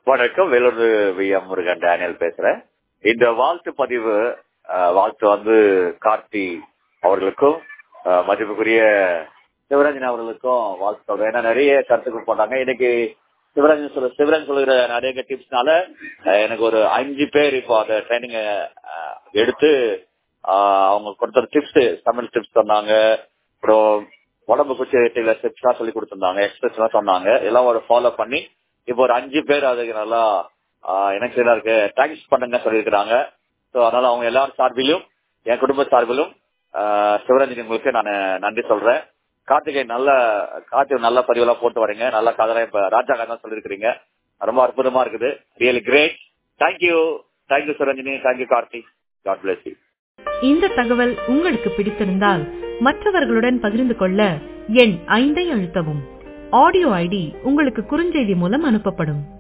வணக்கம், Vellore VM Murugan Daniel பேசுறேன். இந்த வாழ்த்து பதிவு வாழ்த்து வந்து கார்த்தி அவர்களுக்கும் மதிப்புக்குரிய சிவரஞ்சன் அவர்களுக்கும் வாழ்த்து சொல்றேன். ஏன்னா நிறைய கருத்துக்கள் போட்டாங்க. இன்னைக்கு சிவரஞ்சன் சொல்லுகிற நிறைய டிப்ஸ்னால எனக்கு ஒரு 5 பேர் இப்போ அந்த ட்ரைனிங் எடுத்து அவங்க கொடுத்த டிப்ஸ், தமிழ் டிப்ஸ் சொன்னாங்க. அப்புறம் உடம்பு குச்சி டிப்ஸ் எல்லாம் சொல்லி கொடுத்திருந்தாங்க, எக்ஸ்பிரஸ் எல்லாம் சொன்னாங்க. எல்லாம் ஒரு ஃபாலோ பண்ணி இப்போ ஒரு 5 பேர் அதுக்கு நல்லா எனக்கு இருக்கு தேங்க்ஸ் பண்ணுங்க சொல்லியிருக்கிறாங்க. ஸோ அதனால அவங்க எல்லாரும் சார்பிலும் என் குடும்ப சார்பிலும் சிவரஞ்சன் உங்களுக்கு நான் நன்றி சொல்றேன். கார்த்திகை நல்ல பதிவெல்லாம் போட்டு வரீங்க. நல்ல கதை இப்ப ராஜா கதை சொல்லியிருக்கிறீங்க. ரொம்ப அற்புதமா இருக்குது. Really great. Thank you Sivaranjani. Thank you Karthik. God bless you. இந்த தகவல் உங்களுக்கு பிடித்திருந்தால் மற்றவர்களுடன் பகிர்ந்து கொள்ள எண் 5 அழுத்தவும். ஆடியோ ஐடி உங்களுக்கு குறுஞ்செய்தி மூலம் அனுப்பப்படும்.